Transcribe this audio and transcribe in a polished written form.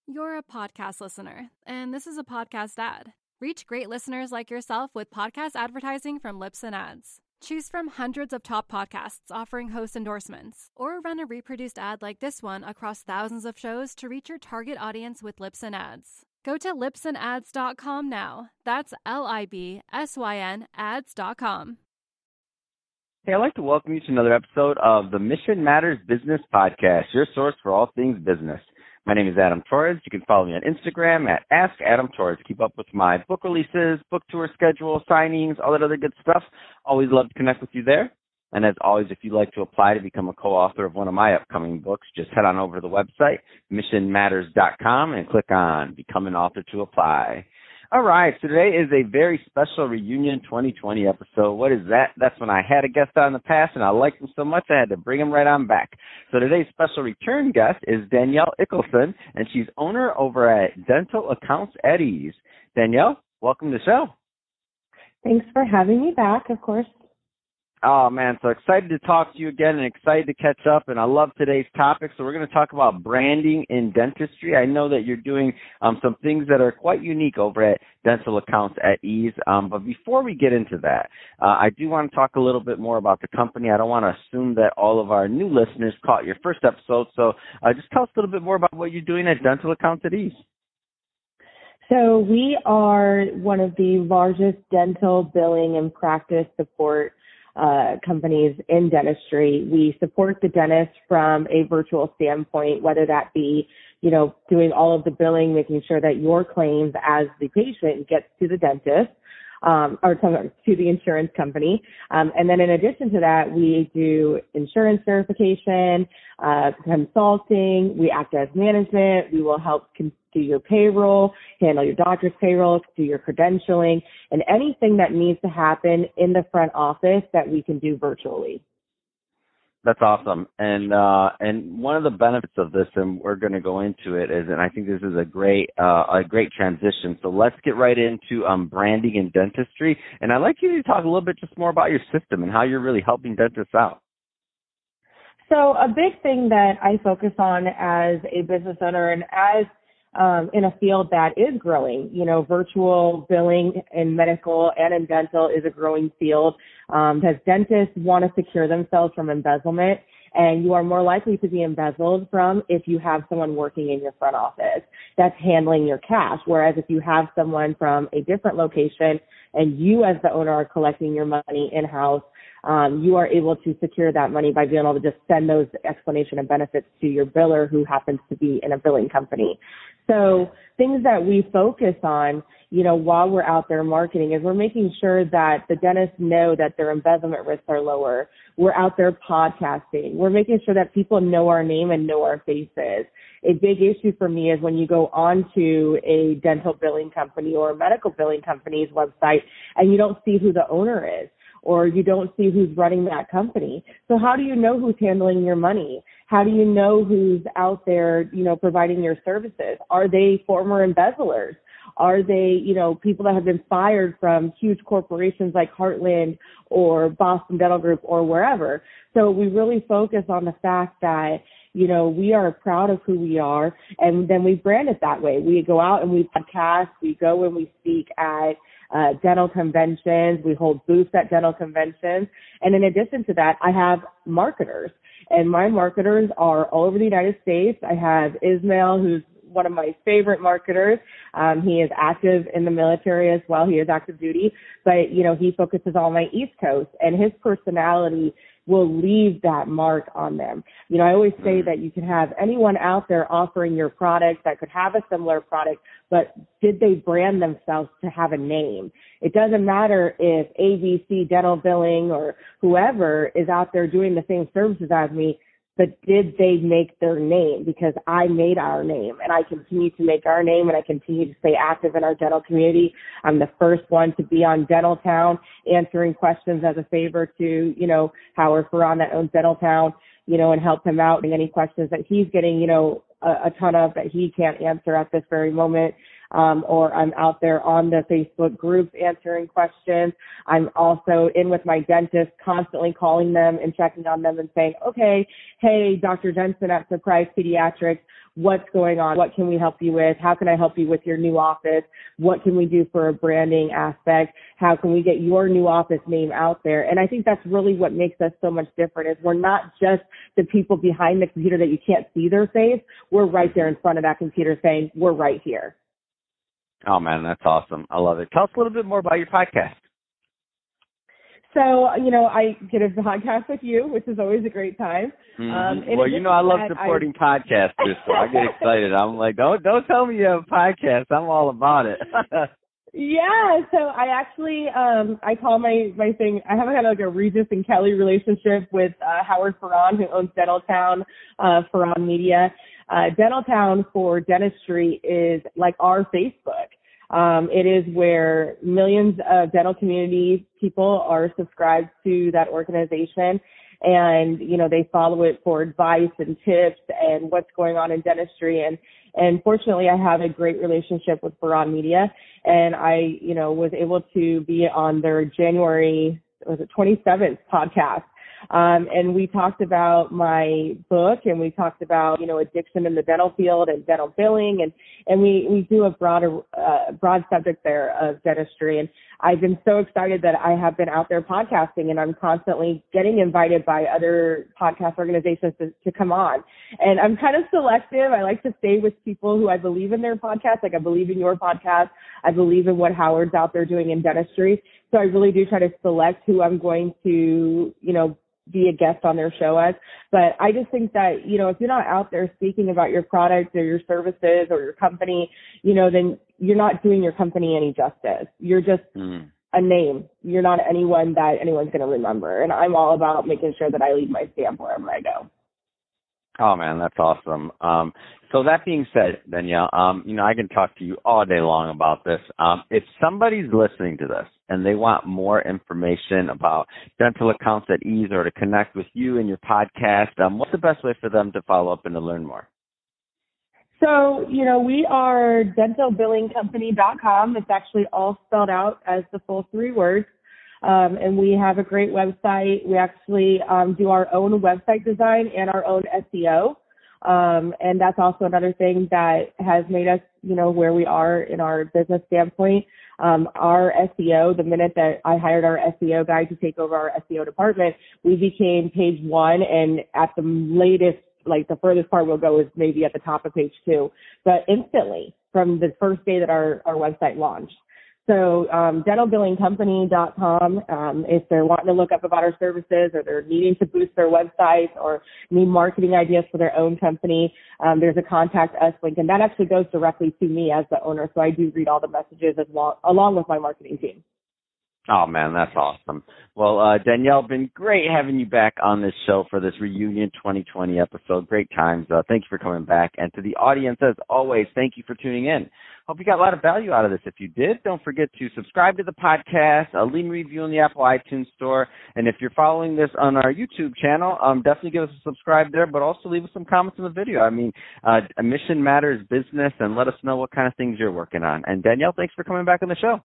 You're a podcast listener, and this is a podcast ad. Reach great listeners like yourself with podcast advertising from Libsyn Ads. Choose from hundreds of top podcasts offering host endorsements, or run a reproduced ad like this one across thousands of shows to reach your target audience with Libsyn Ads. Go to libsynads.com now. That's LIBSYN ads.com. Hey, I'd like to welcome you to another episode of the Mission Matters Business Podcast, your source for all things business. My name is Adam Torres. You can follow me on Instagram at AskAdamTorres. Keep up with my book releases, book tour schedule, signings, all that other good stuff. Always love to connect with you there. And as always, if you'd like to apply to become a co-author of one of my upcoming books, just head on over to the website, missionmatters.com, and click on Become an Author to apply. All right, so today is a very special Reunion 2020 episode. What is that? That's when I had a guest on in the past, and I liked him so much I had to bring him right on back. So today's special return guest is Danielle Ickelson, and she's owner over at Dental Accounts at Ease. Danielle, welcome to the show. Thanks for having me back, of course. Oh, man, so excited to talk to you again and excited to catch up, and I love today's topic. So we're going to talk about branding in dentistry. I know that you're doing some things that are quite unique over at Dental Accounts at Ease, but before we get into that, I do want to talk a little bit more about the company. I don't want to assume that all of our new listeners caught your first episode, so just tell us a little bit more about what you're doing at Dental Accounts at Ease. So we are one of the largest dental billing and practice support companies in dentistry. We support the dentist from a virtual standpoint, whether that be, doing all of the billing, making sure that your claims as the patient gets to the dentist, or to the insurance company. And then in addition to that, we do insurance verification, consulting, we act as management, we will help do your payroll, handle your doctor's payroll, do your credentialing, and anything that needs to happen in the front office that we can do virtually. That's awesome. And one of the benefits of this, and we're going to go into it, is, and I think this is a great transition. So let's get right into branding in dentistry. And I'd like you to talk a little bit just more about your system and how you're really helping dentists out. So a big thing that I focus on as a business owner and as in a field that is growing, virtual billing in medical and in dental is a growing field, because dentists want to secure themselves from embezzlement, and you are more likely to be embezzled from if you have someone working in your front office that's handling your cash. Whereas if you have someone from a different location and you as the owner are collecting your money in-house, you are able to secure that money by being able to just send those explanation and benefits to your biller who happens to be in a billing company. So things that we focus on, while we're out there marketing is we're making sure that the dentists know that their embezzlement risks are lower. We're out there podcasting. We're making sure that people know our name and know our faces. A big issue for me is when you go onto a dental billing company or a medical billing company's website and you don't see who the owner is, or you don't see who's running that company. So how do you know who's handling your money? How do you know who's out there, providing your services? Are they former embezzlers? Are they, people that have been fired from huge corporations like Heartland or Boston Dental Group or wherever? So we really focus on the fact that, we are proud of who we are, and then we brand it that way. We go out and we podcast, we go and we speak at dental conventions, we hold booths at dental conventions, and in addition to that, I have marketers, and my marketers are all over the United States. I have Ismail, who's one of my favorite marketers. He is active in the military as well. He is active duty, but, he focuses on my East Coast, and his personality will leave that mark on them. I always say that you can have anyone out there offering your product that could have a similar product, but did they brand themselves to have a name? It doesn't matter if ABC Dental Billing or whoever is out there doing the same services as me, but did they make their name? Because I made our name, and I continue to make our name, and I continue to stay active in our dental community. I'm the first one to be on Dental Town, answering questions as a favor to, Howard Ferran that owns Dental Town, and help him out in any questions that he's getting, a ton of that he can't answer at this very moment. Or I'm out there on the Facebook groups answering questions. I'm also in with my dentist, constantly calling them and checking on them and saying, okay, hey, Dr. Jensen at Surprise Pediatrics, what's going on, what can we help you with, how can I help you with your new office, what can we do for a branding aspect, how can we get your new office name out there. And I think that's really what makes us so much different, is we're not just the people behind the computer that you can't see their face. We're right there in front of that computer saying, we're right here. Oh, man, that's awesome. I love it. Tell us a little bit more about your podcast. So, I get a podcast with you, which is always a great time. Mm-hmm. Well, I love supporting podcasters, so I get excited. I'm like, don't tell me you have a podcast. I'm all about it. Yeah, so I actually, I call my thing, I haven't had like a Regis and Kelly relationship with Howard Ferran, who owns Dentaltown, Ferran Media. Dentaltown for dentistry is like our Facebook. It is where millions of dental community people are subscribed to that organization, and they follow it for advice and tips and what's going on in dentistry. And fortunately, I have a great relationship with Ferran Media, and I was able to be on their January 27th podcast. And we talked about my book, and we talked about, addiction in the dental field and dental billing. And we do a broad subject there of dentistry. And I've been so excited that I have been out there podcasting, and I'm constantly getting invited by other podcast organizations to come on. And I'm kind of selective. I like to stay with people who I believe in their podcast. Like, I believe in your podcast. I believe in what Howard's out there doing in dentistry. So I really do try to select who I'm going to, be a guest on their show as. But I just think that, if you're not out there speaking about your product or your services or your company, then you're not doing your company any justice. You're just a name. You're not anyone that anyone's going to remember. And I'm all about making sure that I leave my stamp wherever I go. Oh, man, that's awesome. So that being said, Danielle, I can talk to you all day long about this. If somebody's listening to this and they want more information about dental accounts at ease or to connect with you and your podcast, what's the best way for them to follow up and to learn more? So, we are dentalbillingcompany.com. It's actually all spelled out as the full 3 words. And we have a great website. We actually do our own website design and our own SEO. And that's also another thing that has made us, where we are in our business standpoint. Our SEO, the minute that I hired our SEO guy to take over our SEO department, we became page 1, and at the latest, like the furthest part we'll go is maybe at the top of page 2, but instantly from the first day that our website launched. So dentalbillingcompany.com, if they're wanting to look up about our services, or they're needing to boost their websites, or need marketing ideas for their own company, there's a contact us link, and that actually goes directly to me as the owner. So I do read all the messages as well, along with my marketing team. Oh, man, that's awesome. Well, Danielle, been great having you back on this show for this reunion 2020 episode. Great times. Thank you for coming back. And to the audience, as always, thank you for tuning in. Hope you got a lot of value out of this. If you did, don't forget to subscribe to the podcast, leave a review in the Apple iTunes store. And if you're following this on our YouTube channel, definitely give us a subscribe there, but also leave us some comments in the video. I mean, Mission Matters Business, and let us know what kind of things you're working on. And Danielle, thanks for coming back on the show.